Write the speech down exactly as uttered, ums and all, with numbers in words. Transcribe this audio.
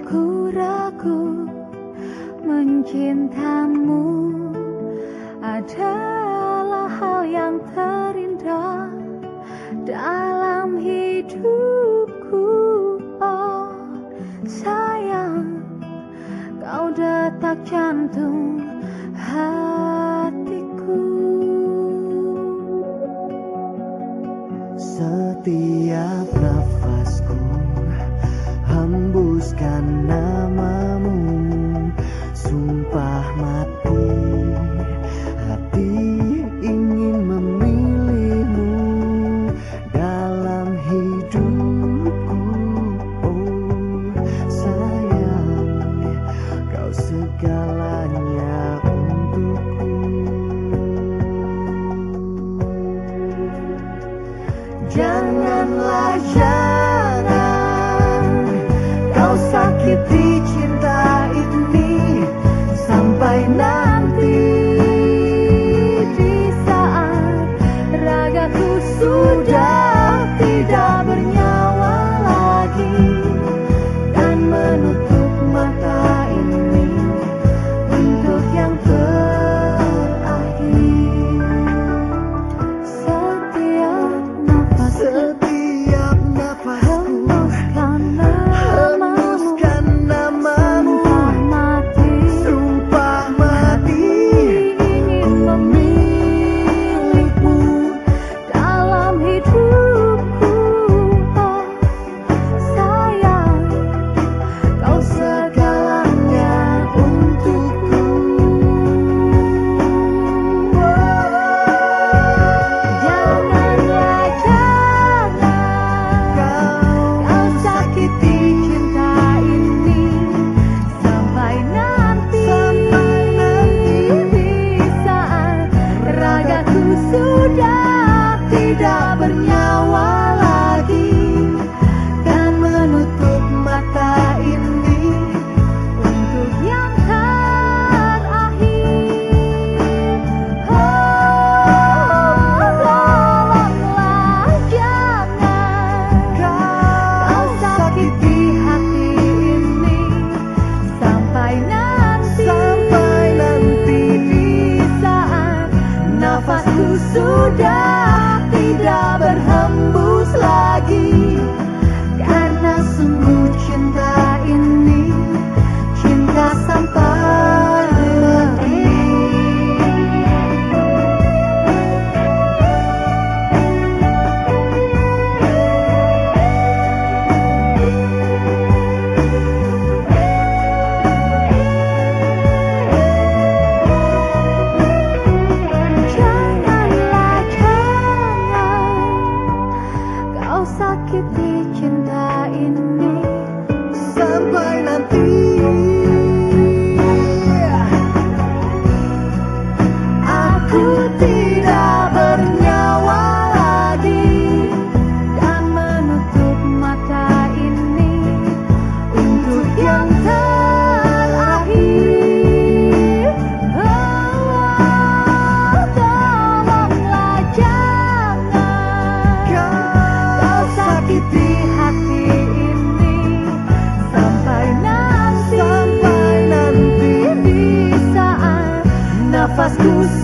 Ku ragu mencintamu adalah hal yang terindah dalam hidupku. Oh sayang, kau detak jantung hatiku. Setiap nafasku hembuskan namamu, sumpah mati hati ingin memilihmu dalam hidupku. Oh sayang, kau segalanya untukku. Janganlah jangan kau sakiti cinta ini sampai nanti di saat ragaku sudah tidak bernyawa lagi, dan menutup mata ini untuk yang terakhir. Setiap nafas, setiap nafasku hembuskan namamu, sumpah mati ingin memilihmu dalam hidupku. Oh sayang, kau segalanya untukku. Janganlah jangan kau sakiti cinta ini sampai nanti di saat ragaku sudah tidak bernyawa lagi, dan menutup mata ini untuk yang terakhir. Oh tolonglah jangan kau sakiti hati ini sampai nanti di saat nafasku sudah tidak berhembus lagi, karena sungguh cinta ini cinta sampai mati. Janganlah jangan kau sakiti cinta ini sampai nanti aku tidak bernyawa lagi, dan menutup mata ini untuk yang terakhir. Oh tolonglah jangan kau sakiti hati ini sampai nanti di saat nafasku